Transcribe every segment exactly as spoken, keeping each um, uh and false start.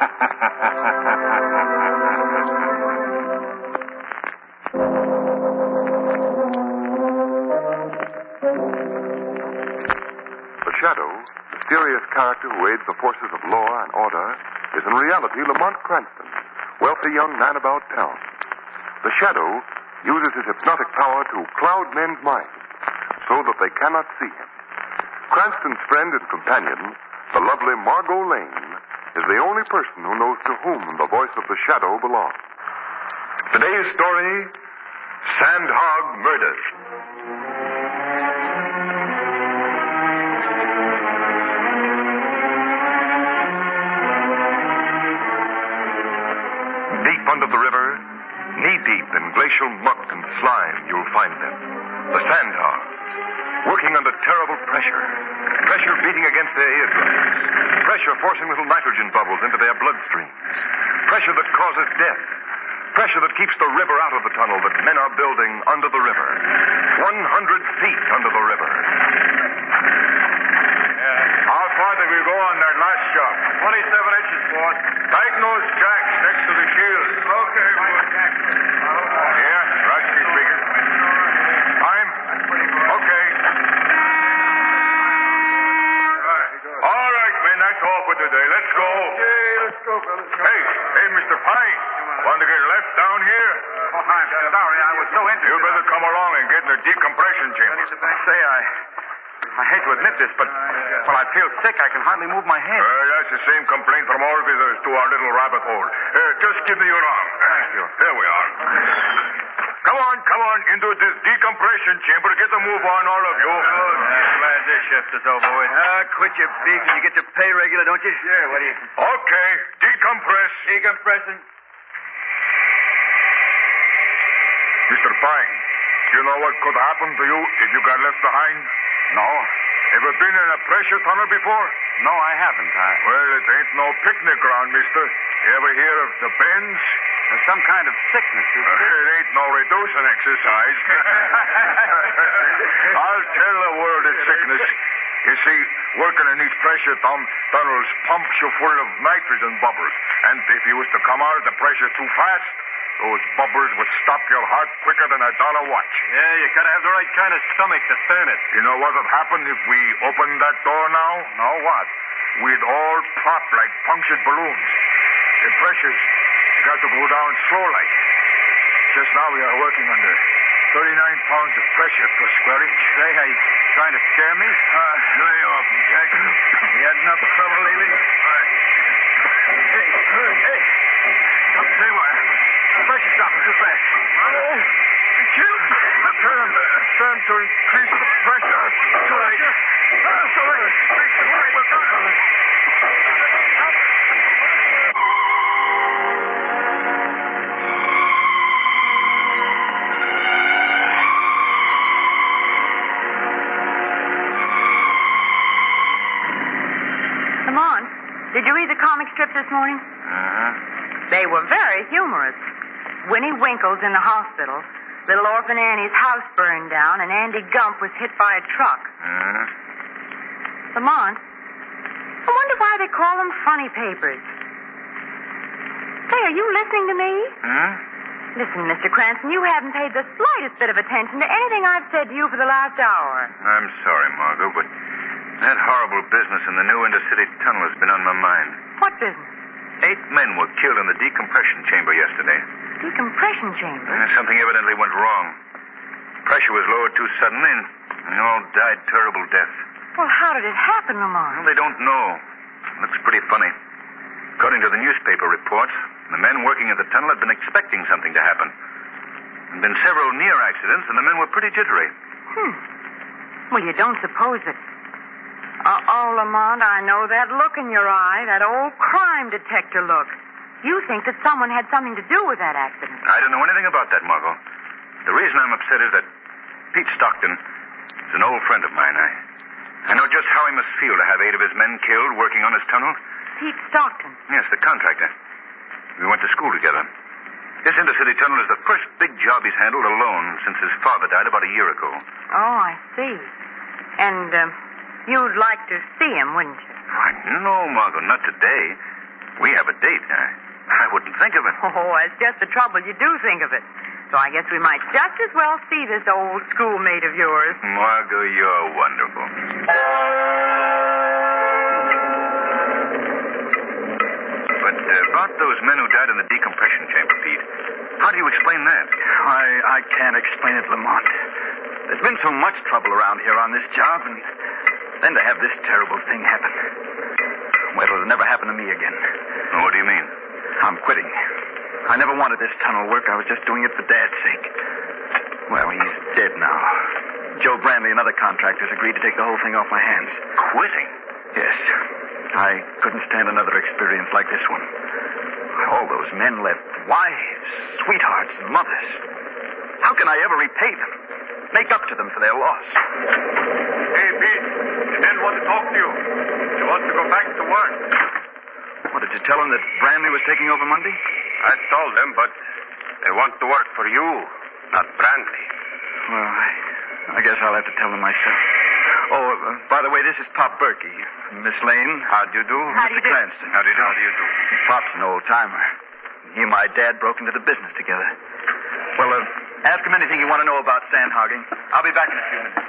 Shadow, mysterious character who aids the forces of law and order, is in reality Lamont Cranston, wealthy young man about town. The Shadow uses his hypnotic power to cloud men's minds so that they cannot see him. Cranston's friend and companion, the lovely Margot Lane, is the only person who knows to whom the voice of the Shadow belongs. Today's story, Sandhog Murders. Deep under the river, knee-deep in glacial muck and slime, you'll find them. The sandhogs, working under terrible pressure. Pressure beating against their eardrums. Pressure forcing little nitrogen bubbles into their bloodstreams. Pressure that causes death. Pressure that keeps the river out of the tunnel that men are building under the river. one hundred feet under the river. Yeah. How far did we go on that last job? twenty-seven inches, boss. Diagnose jacks next to the shield. Okay, boss. Yeah, Rotsky speaking. Time? Okay. All right, men, that's all for today. Let's go. Okay, let's go, fellas. Hey, hey, Mister Pine. Want to get left down here? Oh, I'm sorry. I was so interested. You better come along and get in the decompression chamber. Say, I... I hate to admit this, but... Well, I feel sick. I can hardly move my head. Uh, that's the same complaint from all visitors to our little rabbit hole. Uh, just give me your arm. Thank you. There we are. Come on, come on, into this decompression chamber. Get the move on, all of you. Oh, glad this shift is over with. Ah, quit your beefing. You get your pay regular, don't you? Yeah, what do you... Okay, decompress. Decompressing. Mister Pine, do you know what could happen to you if you got left behind? No. Ever been in a pressure tunnel before? No, I haven't. I... Well, it ain't no picnic ground, mister. You ever hear of the bends? There's some kind of sickness, is Uh, it ain't no reducing exercise. I'll tell the world it's sickness. You see, working in these pressure tum- tunnels pumps you full of nitrogen bubbles. And if you was to come out of the pressure too fast, those bubbles would stop your heart quicker than a dollar watch. Yeah, you gotta have the right kind of stomach to stand it. You know what would happen if we opened that door now? No, what? We'd all pop like punctured balloons. The pressure's got to go down slow like. Just now we are working under thirty-nine pounds of pressure per square inch. Say, are you trying to scare me? Uh, lay off, Jack. You had enough trouble lately? Hey, hey. Don't say what. The pressure's dropping too fast. Oh, Jim. Turn, turn to increase the pressure. Too late. Too late. We're done. Lamont, did you read the comic strips this morning? Uh-huh. They were very humorous. Winnie Winkle's in the hospital. Little orphan Annie's house burned down, and Andy Gump was hit by a truck. Uh-huh. Lamont, I wonder why they call them funny papers. Say, are you listening to me? Huh? Listen, Mister Cranston, you haven't paid the slightest bit of attention to anything I've said to you for the last hour. I'm sorry, Margot, but that horrible business in the new intercity tunnel has been on my mind. What business? Eight men were killed in the decompression chamber yesterday. Decompression chamber? Uh, something evidently went wrong. Pressure was lowered too suddenly, and they all died terrible deaths. Well, how did it happen, Lamont? Well, they don't know. Looks pretty funny. According to the newspaper reports, the men working at the tunnel had been expecting something to happen. There had been several near accidents, and the men were pretty jittery. Hmm. Well, you don't suppose that... Uh, oh, Lamont, I know that look in your eye, that old crime detector look. You think that someone had something to do with that accident. I don't know anything about that, Margot. The reason I'm upset is that Pete Stockton is an old friend of mine. I, I know just how he must feel to have eight of his men killed working on his tunnel. Pete Stockton? Yes, the contractor. We went to school together. This intercity tunnel is the first big job he's handled alone since his father died about a year ago. Oh, I see. And uh, you'd like to see him, wouldn't you? Why, no, Margot, not today. We have a date. I, I wouldn't think of it. Oh, it's just the trouble. You do think of it. So I guess we might just as well see this old schoolmate of yours. Margot, you're wonderful. But uh, about those men who died in the decompression chamber, Pete, how do you explain that? I, I can't explain it, Lamont. There's been so much trouble around here on this job, and then to have this terrible thing happen. Well, it'll never happen to me again. What do you mean? I'm quitting. I never wanted this tunnel work. I was just doing it for Dad's sake. Well, he's dead now. Joe Brandley and other contractors agreed to take the whole thing off my hands. Quitting? Yes. I couldn't stand another experience like this one. All those men left wives, sweethearts, and mothers. How can I ever repay them? Make up to them for their loss? Hey, Pete. The men want to talk to you. They want to go back to work. What, did you tell them that Brandley was taking over Monday? I told them, but they want to work for you, not Brandley. Well, I, I guess I'll have to tell them myself. Oh, uh, by the way, this is Pop Berkey. Miss Lane. How do you do? How do you Mister do? Cranston. How do you do? How do you do? Pop's an old-timer. He and my dad broke into the business together. Well, uh, ask him anything you want to know about sand hogging. I'll be back in a few minutes.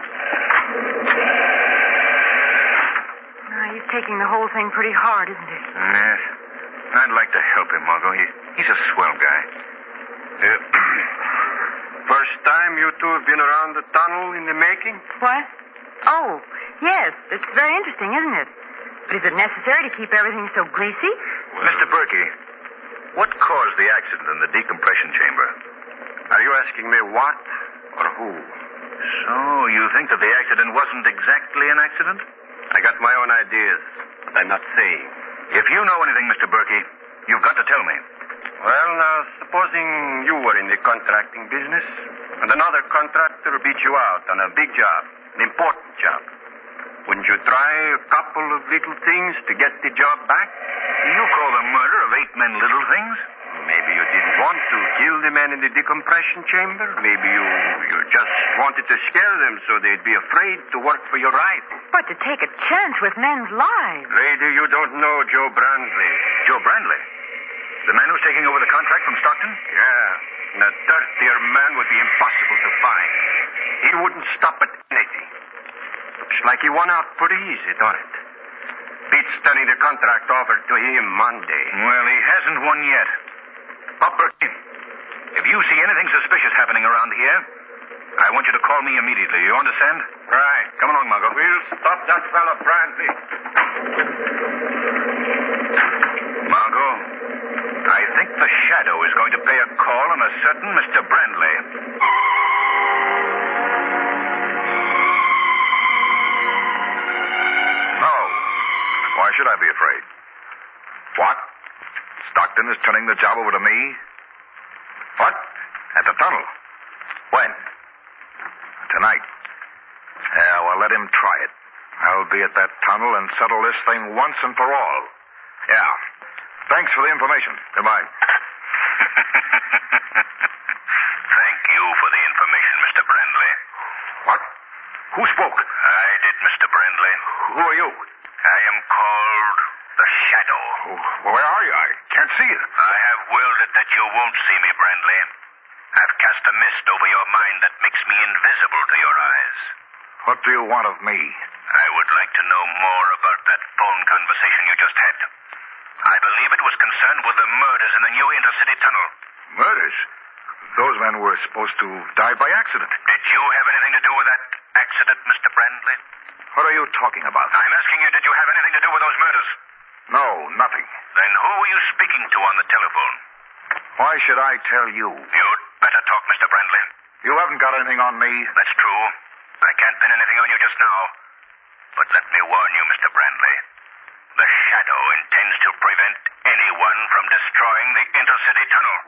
Now, he's taking the whole thing pretty hard, isn't he? Yes. I'd like to help him, Margot. He, he's a swell guy. Uh, first time you two have been around the tunnel in the making? What? Oh, yes. It's very interesting, isn't it? But is it necessary to keep everything so greasy? Mister Berkey, what caused the accident in the decompression chamber? Are you asking me what or who? So, you think that the accident wasn't exactly an accident? I got my own ideas, but I'm not saying. If you know anything, Mister Berkey, you've got to tell me. Well, now, supposing you were in the contracting business, and another contractor beat you out on a big job, an important job. Wouldn't you try a couple of little things to get the job back? You call the murder of eight men little things? Maybe you didn't want to kill the men in the decompression chamber. Maybe you, you just wanted to scare them so they'd be afraid to work for your right. But to take a chance with men's lives. Lady, you don't know Joe Brandley. Joe Brandley? The man who's taking over the contract from Stockton? Yeah. And a dirtier man would be impossible to find. He wouldn't stop at anything. Looks like he won out pretty easy, don't it? Pete's turning the contract over to him Monday. Well, he hasn't won yet. Pop Berkey, if you see anything suspicious happening around here, I want you to call me immediately. You understand? Right. Come along, Margot. We'll stop that fellow Brandley. Margot, I think the Shadow is going to pay a call on a certain Mister Brandley. No. Why should I be afraid? What? Stockton is turning the job over to me? What? At the tunnel. When? Tonight. Yeah, well, let him try it. I'll be at that tunnel and settle this thing once and for all. Yeah. Thanks for the information. Goodbye. Thank you for the information, Mister Brandley. What? Who spoke? I did, Mister Brandley. Who are you? I am called the Shadow. Oh, where are you? I can't see you. I have willed it that you won't see me, Brandley. I've cast a mist over your mind that makes me invisible to your eyes. What do you want of me? I would like to know more about that phone conversation you just had. I believe it was concerned with the murders in the new intercity tunnel. Murders? Those men were supposed to die by accident. Did you have anything to do with that accident, Mister Brandley? What are you talking about? I'm asking you, did you have anything to do with those murders? No, nothing. Then who were you speaking to on the telephone? Why should I tell you? You'd better talk, Mister Brandley. You haven't got anything on me. That's true. I can't pin anything on you just now. But let me warn you, Mister Brandley. The Shadow intends to prevent anyone from destroying the intercity tunnel.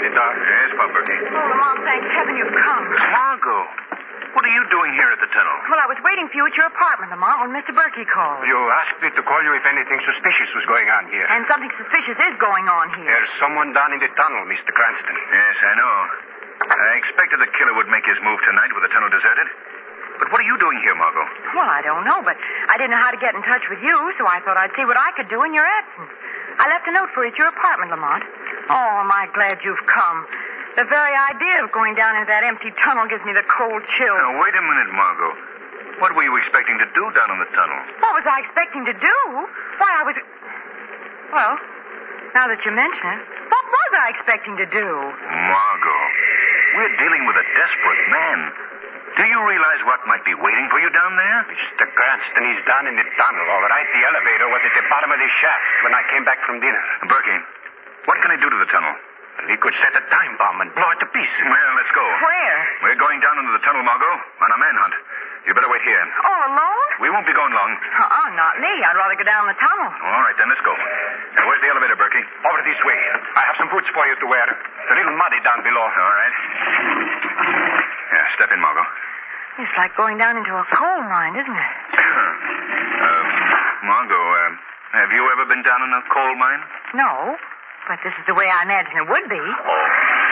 the Doc? Yes, Pop Berkey. Oh, Lamont, thank heaven you've come. Margot, what are you doing here at the tunnel? Well, I was waiting for you at your apartment, Lamont, when Mister Berkey called. You asked me to call you if anything suspicious was going on here. And something suspicious is going on here. There's someone down in the tunnel, Mister Cranston. Yes, I know. I expected the killer would make his move tonight with the tunnel deserted. But what are you doing here, Margot? Well, I don't know, but I didn't know how to get in touch with you, so I thought I'd see what I could do in your absence. I left a note for you at your apartment, Lamont. Oh, am I glad you've come. The very idea of going down into that empty tunnel gives me the cold chill. Now, wait a minute, Margot. What were you expecting to do down in the tunnel? What was I expecting to do? Why, I was... Well, now that you mention it, what was I expecting to do? Margot, we're dealing with a desperate man. Do you realize what might be waiting for you down there? Mister Cranston, he's down in the tunnel, all right? The elevator was at the bottom of the shaft when I came back from dinner. Berkey, what can I do to the tunnel? He could set a time bomb and blow it to pieces. Well, let's go. Where? We're going down into the tunnel, Margot, on a manhunt. You better wait here. All alone? We won't be going long. Uh-uh, not me. I'd rather go down the tunnel. All right, then, let's go. Now, where's the elevator, Berkey? Over this way. I have some boots for you to wear. It's a little muddy down below. All right. Yeah, step in, Margot. It's like going down into a coal mine, isn't it? uh, Margot, uh, have you ever been down in a coal mine? No, but this is the way I imagine it would be. Oh.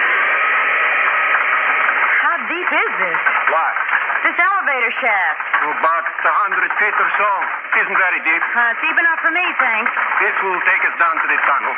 How deep is this? What? This elevator shaft. About a hundred feet or so. It isn't very deep. Uh, deep enough for me, thanks. This will take us down to the tunnel.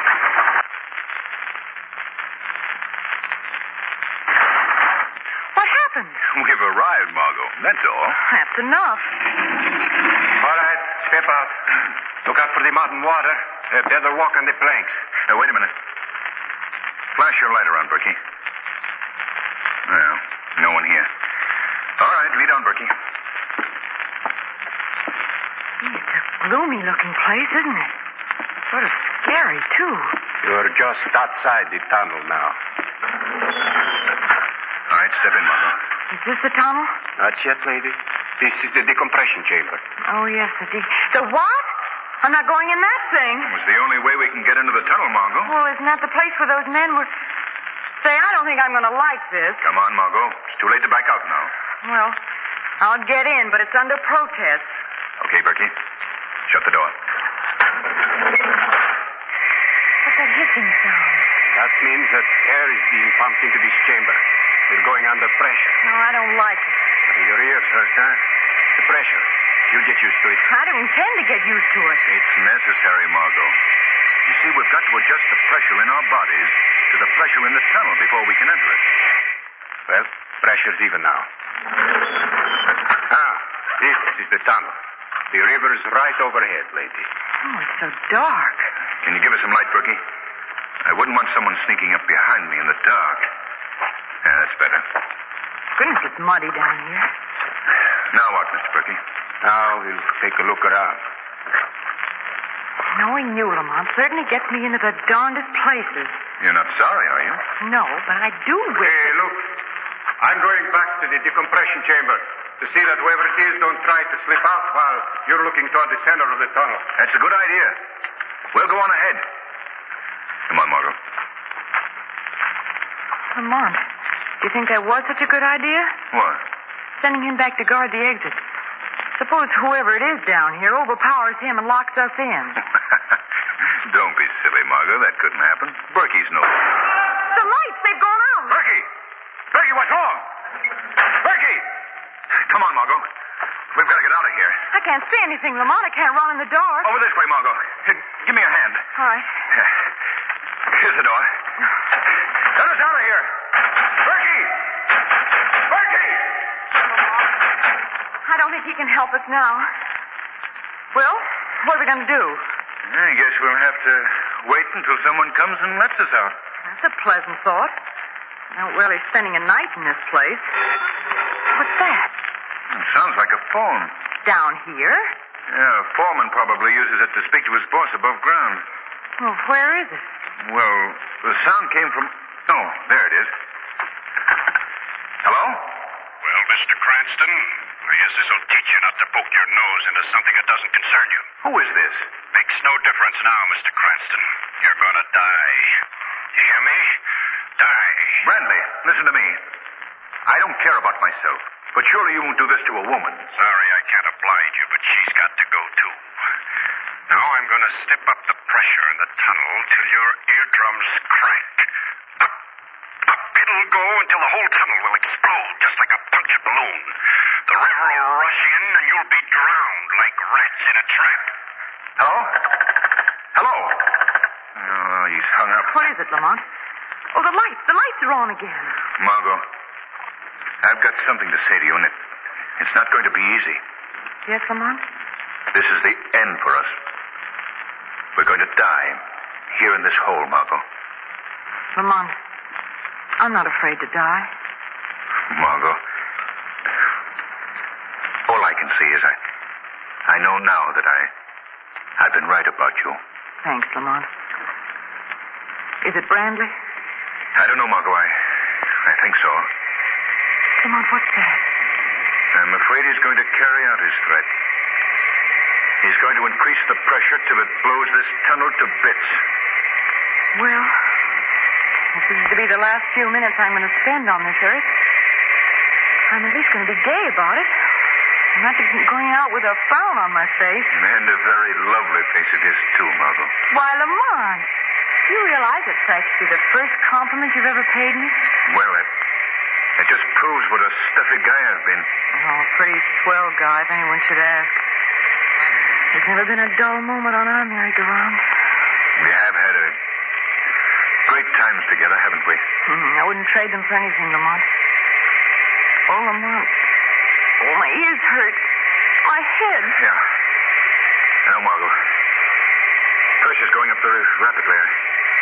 What happened? We've arrived, Margot. That's all. That's enough. All right, step out. Look out for the mud and water. Uh, better walk on the planks. Uh, wait a minute. Flash your light around, Berkey. Well, no one here. All right, lead on, Berkey. It's a gloomy-looking place, isn't it? Sort of scary, too. You're just outside the tunnel now. All right, step in, Margot. Is this the tunnel? Not yet, lady. This is the decompression chamber. Oh, yes, the de- The what? I'm not going in that thing. It was the only way we can get into the tunnel, Margot. Well, isn't that the place where those men were... Say, I don't think I'm going to like this. Come on, Margot. It's too late to back out now. Well, I'll get in, but it's under protest. Okay, Berkey. Shut the door. What's that hissing sound? That means that air is being pumped into this chamber. We're going under pressure. No, I don't like it. Your ears hurt, huh? The pressure. You'll get used to it. I don't intend to get used to it. It's necessary, Margot. You see, we've got to adjust the pressure in our bodies to the pressure in the tunnel before we can enter it. Well, pressure's even now. Ah, this is the tunnel. The river's right overhead, lady. Oh, it's so dark. Can you give us some light, Berkey? I wouldn't want someone sneaking up behind me in the dark. Yeah, that's better. Goodness, it's muddy down here. Now what, Mister Berkey? Now we'll take a look around. Knowing you, Lamont, certainly gets me into the darndest places. You're not sorry, are you? No, but I do wish... Hey, look. I'm going back to the decompression chamber to see that whoever it is don't try to slip out while you're looking toward the center of the tunnel. That's a good idea. We'll go on ahead. Come on, Margot. Lamont, do you think that was such a good idea? What? Sending him back to guard the exit. Suppose whoever it is down here overpowers him and locks us in. Don't be silly, Margot. That couldn't happen. Berkey's no... The lights, they've gone out. Berkey! Berkey, what's wrong? Berkey! Come on, Margot. We've got to get out of here. I can't see anything, Lamont. I can't run in the dark. Over this way, Margot. Here, give me a hand. All right. Here's the door. Let us out of here. Berkey! Berkey! I don't think he can help us now. Well, what are we going to do? I guess we'll have to wait until someone comes and lets us out. That's a pleasant thought. I don't really spending a night in this place. What's that? It sounds like a phone. Down here? Yeah, a foreman probably uses it to speak to his boss above ground. Well, where is it? Well, the sound came from... Oh, there it is. Hello? Well, Mister Cranston, I guess this'll teach you not to poke your nose into something that doesn't concern you. Who is this? Makes no difference now, Mister Cranston. You're gonna die. You hear me? die. Bradley, listen to me. I don't care about myself, but surely you won't do this to a woman. Sorry I can't oblige you, but she's got to go, too. Now I'm going to step up the pressure in the tunnel till your eardrums crank. Up, up it'll go until the whole tunnel will explode, just like a punctured balloon. The river will rush in, and you'll be drowned like rats in a trap. Hello? Hello? Oh, he's hung up. What is it, Lamont? Oh, the lights. The lights are on again. Margot, I've got something to say to you, and it, it's not going to be easy. Yes, Lamont? This is the end for us. We're going to die here in this hole, Margot. Lamont, I'm not afraid to die. Margot, all I can see is I, I know now that I, I've been right about you. Thanks, Lamont. Is it Brandley? I don't know, Margot. I, I think so. Lamont, what's that? I'm afraid he's going to carry out his threat. He's going to increase the pressure till it blows this tunnel to bits. Well, if this is to be the last few minutes I'm going to spend on this earth, I'm at least going to be gay about it. I'm not going out with a frown on my face. And a very lovely face it is, too, Margot. Why, Lamont, do you realize it's actually the first compliment you've ever paid me? Well, it, it just proves what a stuffy guy I've been. Oh, a pretty swell guy, if anyone should ask. There's never been a dull moment on our merry-go-round. We have had a great times together, haven't we? Mm, I wouldn't trade them for anything, Lamont. Oh, Lamont. Oh, my ears hurt. My head. Yeah. Now, Margot. Pressure's going up very rapidly. I,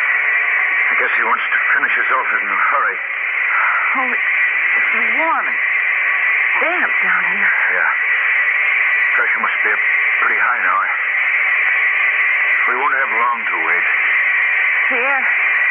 I guess he wants to finish us off in a hurry. Oh, it's, it's warm and damp down here. Yeah. Pressure must be up pretty high now. We won't have long to wait. The air...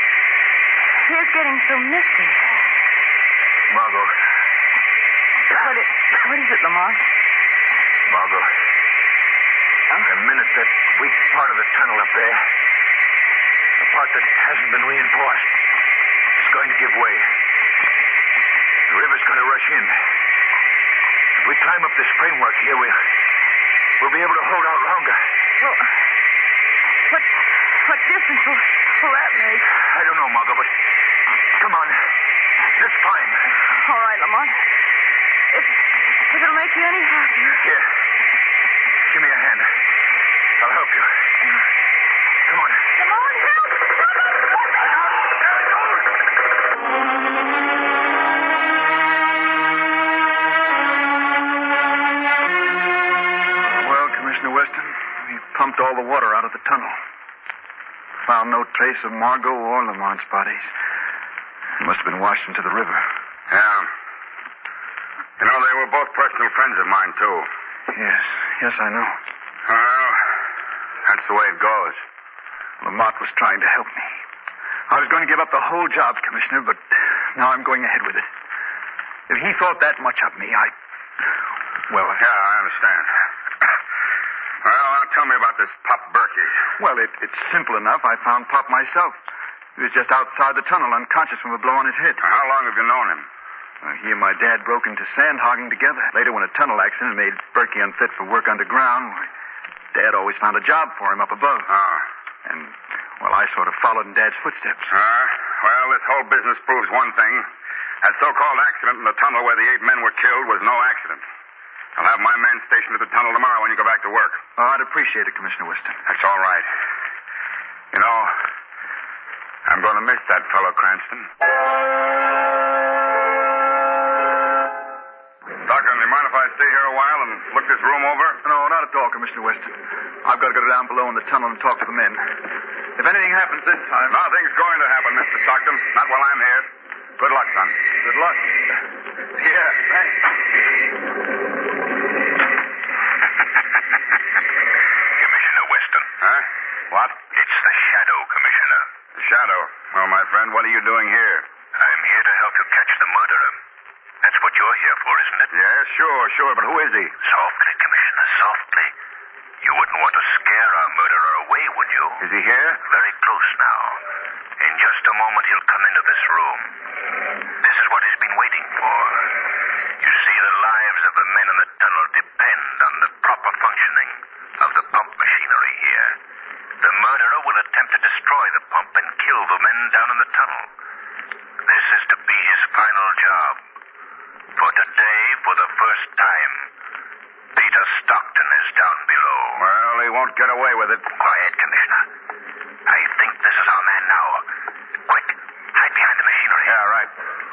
The air's getting so misty. Margot. What is, what is it, Lamont? Margot. Huh? The minute that weak part of the tunnel up there, the part that hasn't been reinforced, is going to give way. The river's going to rush in. If we climb up this framework here, we'll, we'll be able to hold out longer. Well, what, what difference will, will that make? I don't know, Margot, but come on. Let's climb. All right, Lamont. If, if it'll make you any happier. Here. Give me a hand. I'll help you. Come on. Lamont, help! Well, Commissioner Weston, we pumped all the water out of the tunnel. Found no trace of Margot or Lamont's bodies. They must have been washed into the river. Yeah. You know, they were both personal friends of mine, too. Yes, yes, I know. Well, that's the way it goes. Lamont was trying to help me. I was going to give up the whole job, Commissioner, but now I'm going ahead with it. If he thought that much of me, I... Well, I... Yeah, I understand. Well, now tell me about this Pop Berkey. Well, it, it's simple enough. I found Pop myself. He was just outside the tunnel, unconscious from a blow on his head. How long have you known him? Uh, he and my dad broke into sand hogging together. Later, when a tunnel accident made Berkey unfit for work underground, why, Dad always found a job for him up above. Ah. And, well, I sort of followed in Dad's footsteps. Ah. Uh, well, this whole business proves one thing. That so-called accident in the tunnel where the eight men were killed was no accident. I'll have my man stationed at the tunnel tomorrow when you go back to work. Oh, I'd appreciate it, Commissioner Weston. That's all right. You know, I'm going to miss that fellow, Cranston. Doctor, do you mind if I stay here a while and look this room over? No, not at all, Commissioner Weston. I've got to go down below in the tunnel and talk to the men. If anything happens this time... Nothing's going to happen, Mister Stockton. Not while I'm here. Good luck, son. Good luck. Yeah, thanks. Commissioner Weston. Huh? What? It's the Shadow, Commissioner. The Shadow. Well, my friend, what are you doing here? I'm here to help you catch the murderer. That's what you're here for, isn't it? Yeah, sure, sure. But who is he? Softly, Commissioner, softly. You wouldn't want to scare our murderer away, would you? Is he here? Very close now. In just a moment, he'll come into this room. This is what he's been waiting for. You see, the lives of the men in the tunnel depend on the proper functioning of the pump machinery here. The murderer will attempt to destroy the pump and kill the men down in the tunnel. This is to be his final job. For today, for the first time, Peter Stockton is down below. Well, he won't get away with it. Quiet, Commissioner. I think this is our man now. Quick, hide behind the machinery. Yeah, right.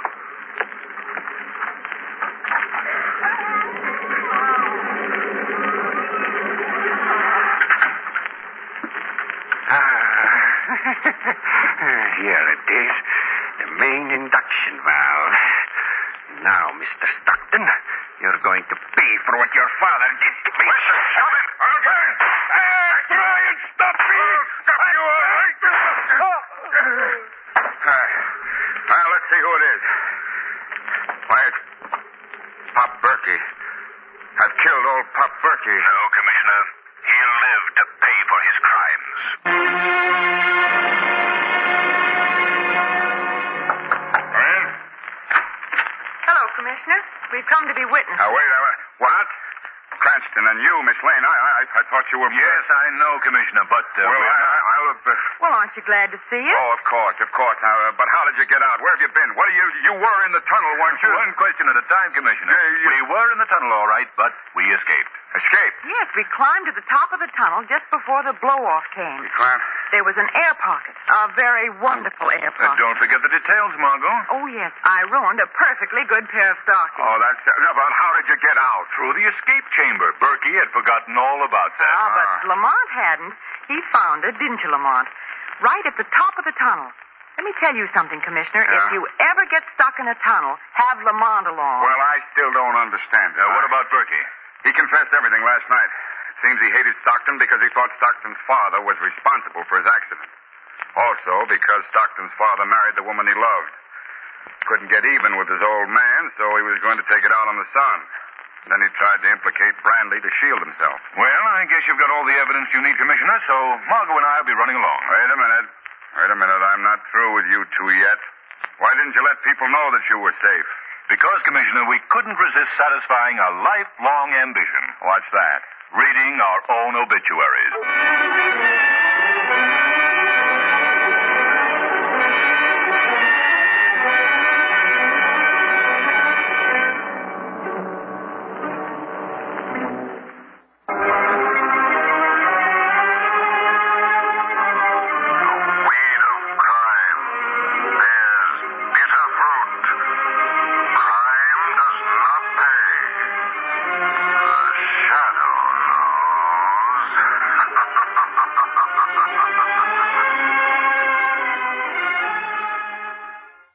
Here it is. The main induction valve. Now, Mister Stockton, you're going to pay for what your father did to me. Listen, stop it. Okay. Hey, try and stop me. I'll stop you all right. Now, let's see who it is. Why, it's Pop Berkey. I've killed old Pop Berkey. No, Commissioner. He'll live to pay for his crimes. Hello, Commissioner. We've come to be witnesses. Now, wait. Uh, what? Cranston and you, Miss Lane. I, I, I thought you were... Yes, I know, Commissioner, but... Uh, well, I, I, I'll... Uh, Well, aren't you glad to see us? oh, of course, of course. Now, uh, but how did you get out? Where have you been? What are you... You were in the tunnel, weren't you? One question at a time, Commissioner. Yeah, you- We were in the tunnel, all right, but we escaped. Escaped? Yes, we climbed to the top of the tunnel just before the blow-off came. You climbed? There was an air pocket, a very wonderful air Uh, pocket. don't forget the details, Margot. Oh, yes, I ruined a perfectly good pair of stockings. Oh, that's... Uh, but how did you get out? Through the escape chamber. Berkey had forgotten all about that. Ah, but Lamont hadn't. He found it, didn't you, Lamont? Right at the top of the tunnel. Let me tell you something, Commissioner. Yeah? If you ever get stuck in a tunnel, have Lamont along. Well, I still don't understand. Uh, what about Berkey? He confessed everything last night. Seems he hated Stockton because he thought Stockton's father was responsible for his accident. Also, because Stockton's father married the woman he loved. Couldn't get even with his old man, so he was going to take it out on the son. Then he tried to implicate Brandley to shield himself. Well, I guess you've got all the evidence you need, Commissioner, so Margot and I will be running along. Wait a minute. Wait a minute. I'm not through with you two yet. Why didn't you let people know that you were safe? Because, Commissioner, we couldn't resist satisfying a lifelong ambition. What's that? Reading our own obituaries.